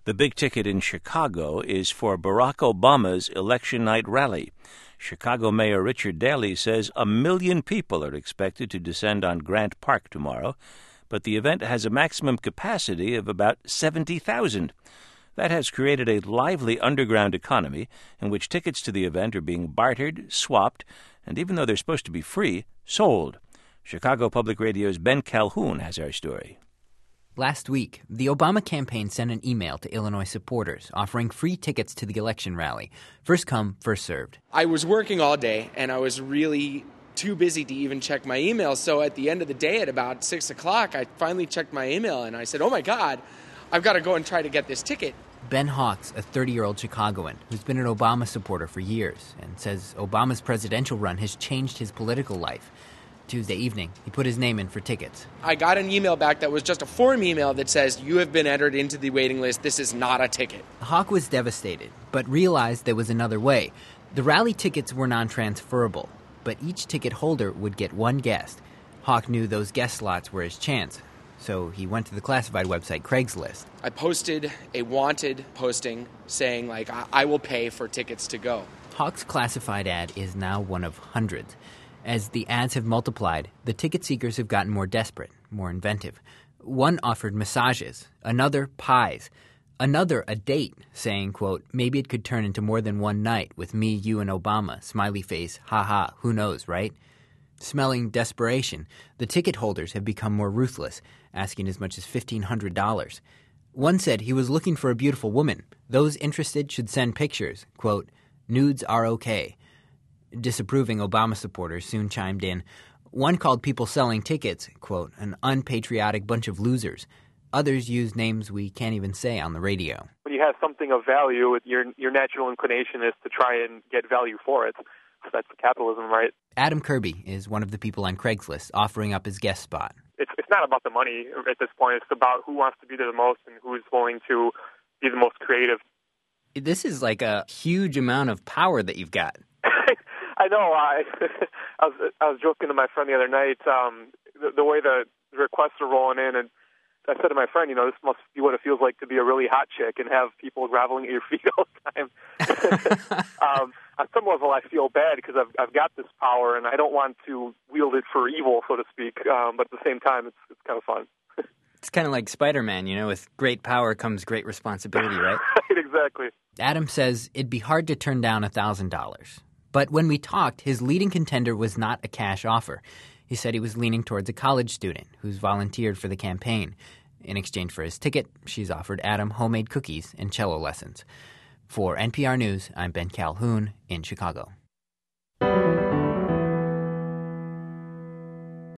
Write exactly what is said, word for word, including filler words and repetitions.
The big ticket in Chicago is for Barack Obama's election night rally. Chicago Mayor Richard Daley says a million people are expected to descend on Grant Park tomorrow, but the event has a maximum capacity of about seventy thousand. That has created a lively underground economy in which tickets to the event are being bartered, swapped, and even though they're supposed to be free, sold. Chicago Public Radio's Ben Calhoun has our story. Last week, the Obama campaign sent an email to Illinois supporters offering free tickets to the election rally. First come, first served. I was working all day, and I was really too busy to even check my email. So at the end of the day, at about six o'clock, I finally checked my email, and I said, oh, my God, I've got to go and try to get this ticket. Ben Hawks, a thirty-year-old Chicagoan who's been an Obama supporter for years and says Obama's presidential run has changed his political life. Tuesday evening, he put his name in for tickets. I got an email back that was just a form email that says, you have been entered into the waiting list. This is not a ticket. Hawk was devastated, but realized there was another way. The rally tickets were non-transferable, but each ticket holder would get one guest. Hawk knew those guest slots were his chance, so he went to the classified website Craigslist. I posted a wanted posting saying, like, I, I will pay for tickets to go. Hawk's classified ad is now one of hundreds. As the ads have multiplied, the ticket seekers have gotten more desperate, more inventive. One offered massages, another pies, another a date, saying, quote, maybe it could turn into more than one night with me, you, and Obama, smiley face, ha-ha, who knows, right? Smelling desperation, the ticket holders have become more ruthless, asking as much as fifteen hundred dollars. One said he was looking for a beautiful woman. Those interested should send pictures, quote, nudes are okay. Disapproving Obama supporters soon chimed in. One called people selling tickets, quote, an unpatriotic bunch of losers. Others used names we can't even say on the radio. When you have something of value, your your natural inclination is to try and get value for it. So that's capitalism, right? Adam Kirby is one of the people on Craigslist offering up his guest spot. It's it's not about the money at this point. It's about who wants to be there the most and who's willing to be the most creative. This is like a huge amount of power that you've got. I know. I, I was I was joking to my friend the other night. Um, the, the way the requests are rolling in, and I said to my friend, you know, this must be what it feels like to be a really hot chick and have people groveling at your feet all the time. um, on some level, I feel bad because I've I've got this power, and I don't want to wield it for evil, so to speak. Um, but at the same time, it's it's kind of fun. It's kind of like Spider-Man, you know, with great power comes great responsibility, right? Right, exactly. Adam says it'd be hard to turn down one thousand dollars. But when we talked, his leading contender was not a cash offer. He said he was leaning towards a college student who's volunteered for the campaign. In exchange for his ticket, she's offered Adam homemade cookies and cello lessons. For N P R News, I'm Ben Calhoun in Chicago.